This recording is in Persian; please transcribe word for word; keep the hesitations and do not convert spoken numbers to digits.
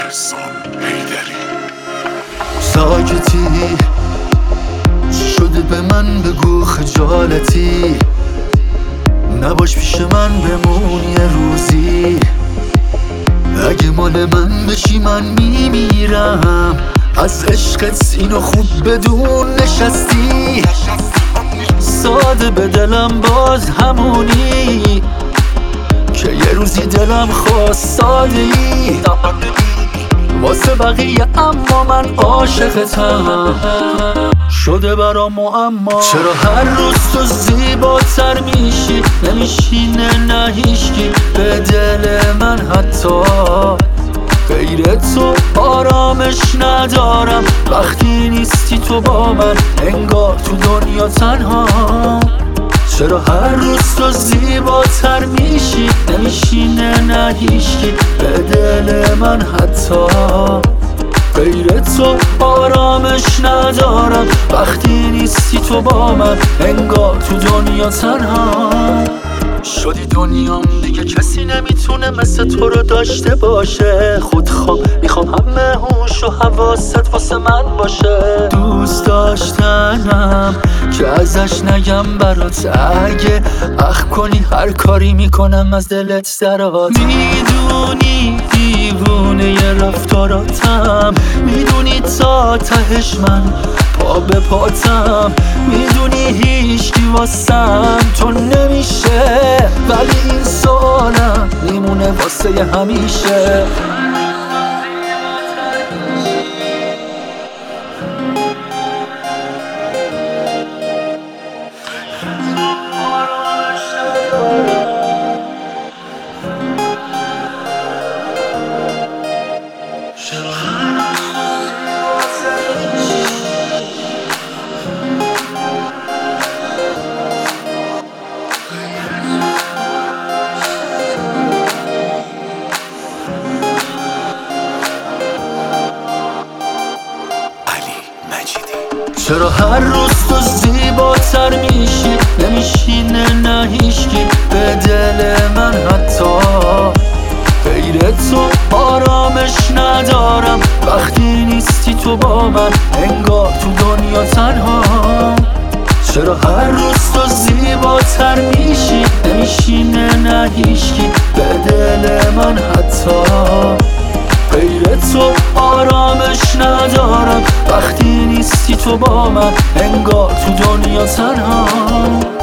ساکتی شده به من بگو خجالتی، نباش پیش من بمون یه روزی. اگه مال من بشی من میمیرم، از عشقت اینو خوب بدون نشستی. ساده به دلم باز همونی که یه روزی دلم خواست ساده ای واسه بقیه، اما من عاشقتم شده برام معما. چرا هر روز تو زیباتر میشی، نمیشینه نه هیچکی به دل من حتی غیر تو آرامش ندارم. وقتی نیستی تو با من انگار تو دنیا تنها. چرا هر روز تو زیباتر میشی، نمیشینه نه هیچکی به دل من حتی غیر تو آرامش ندارم. وقتی نیستی تو با من انگار تو دنیا تنها شدی دنیام، دیگه کسی نمیتونه مثل تو رو داشته باشه. خودخواه میخوام همه هوش و حواست واسه من باشه. دوست داشتنم که ازش نگم برات، اگه اخ کنی هر کاری میکنم از دلت درات. میدونی دیوونه ی رفتاراتم، میدونی تا تهش من پا به پاتم، میدونی هیچکی واسم تو نمیشه، ولی این سوالم میمونه واسه همیشه. چرا هر روز تو زیباتر میشی، نمیشینه نه هیچکی به دل من حتی غیر تو آرامش ندارم. وقتی نیستی تو با من انگار تو دنیا تنها. چرا هر روز تو زیباتر میشی، نمیشینه نه هیچکی به دل من حتی غیر تو آرامش ندارم. وقتی نیستی تو با من انگار تو دنیا تنها.